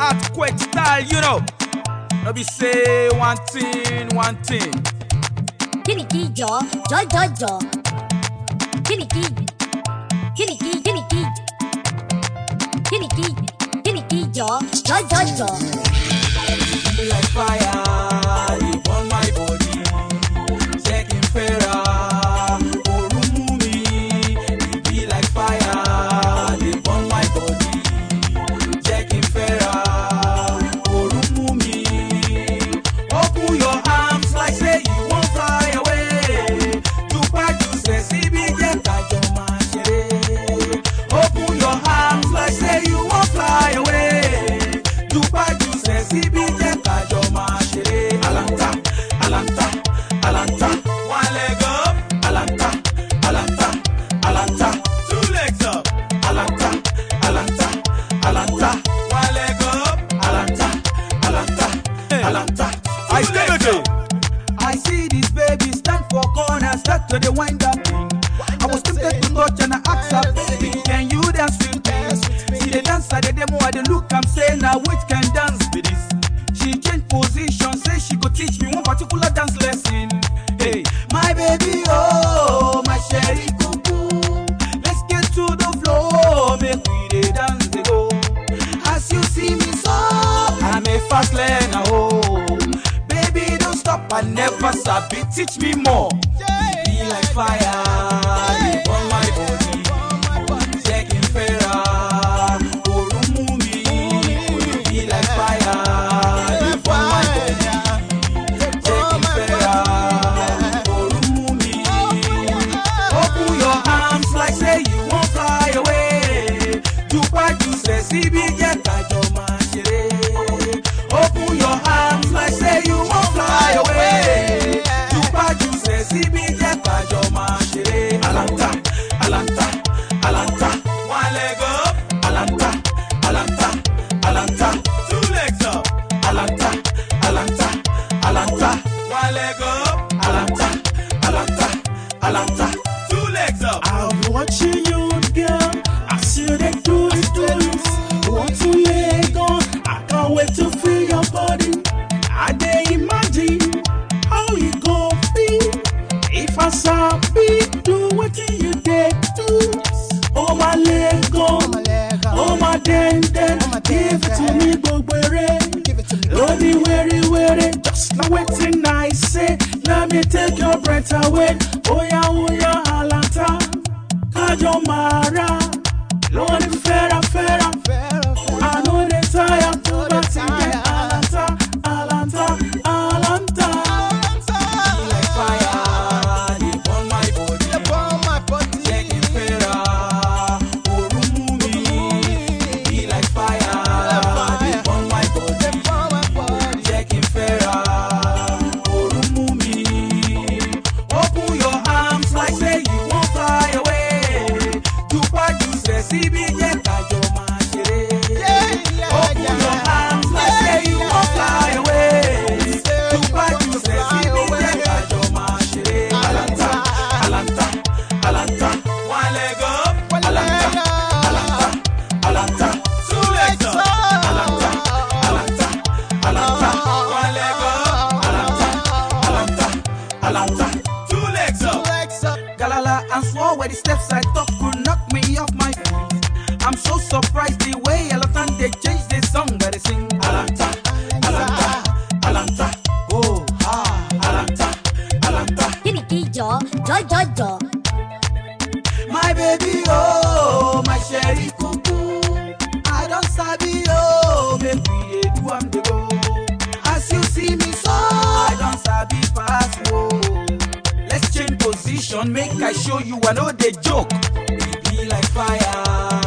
earthquake style, you know. No be say one thing, one thing. Gimme key, jaw, jaw. Gimme key, gimme key, gimme key. Gimme key, jaw. Be like fire, deep on my body. Checking Farah, Orumumi. Be like fire, deep on my body. Checking Farah, Orumumi. Open your arms like say you won't fly away. Tupac you say CBJ Kajoma Shere. Open your arms like say you won't fly away. Tupac you say CBJ Kajoma Shere. Alanta, Alanta, Alanta. One leg up. Alanta, Alanta, Alanta. Two legs up. Alanta, Alanta, Alanta. One leg up. Alanta, Alanta, Alanta. I still again. I see this baby stand for corner, start to the wind up thing. I was tempted to touch and I asked her, baby, can you dance with me? See the dance at the demo, I the look, I'm saying, now which can dance with this? She changed position, say she could teach me one particular dance lesson. Hey, my baby, oh, my sherry cuckoo. Let's get to the floor, make we the dance they go. As you see me so, I'm a fast learner, oh. Baby, don't stop, I never sabi, teach me more. Be like fire, deep on my body. Checking Farah, Orumumi. Be like fire, deep on my body. Checking Farah, Orumumi. Open your arms like say you won't fly away. Tupac you say CBJ Kajoma Shere. Open your arms like say you won't fly away. Tupac you say CBJ Kajoma Shere. Alanta, Alanta, Alanta. One leg up. Alanta, Alanta, Alanta. Two legs up. Alanta, Alanta, Alanta. One leg up. Alanta, Alanta, Alanta. Two legs up. I'll be watching you, girl. I see you they do this. Want to leg on? I can't wait to feel your body. I dey imagine how you go be if I sabi do what you dey do. Oh my leg on, oh my den, give it to me, Bogbere. Don't be weary, just now waiting I say. Let me take your breath away. Oh yeah, Alanta, Kajomara. Lord, Farah. I know they tired to that thing. Alanta. Be like fire, deep on my body. Checking Farah, Orumumi. Be like fire, deep on my body. Checking Farah, Orumumi. Open your arms like say you won't fly away. Tupac you say CBJ Kajoma Shere. Open your arms like say you won't fly away. Tupac you say CBJ Kajoma Shere. Alanta, Alanta, Alanta. One leg up. Alanta, Alanta, Alanta. Two legs up. Alanta, Alanta, Alanta. One leg up. Alanta, Alanta, two legs up. Galala and swore where the steps I took could knock me off my feet. I'm so surprised the way Elephant they change the song that they sing. Alanta, Alanta, Alanta. Oh, Alanta, Alanta. Gimme key, jaw. My baby, oh, my sherry cuckoo. I don't sabi, oh, make we dey do am dey go. As you see me so, I don't sabi pass, oh. Let's change position, make I show you I know the joke. We be like fire,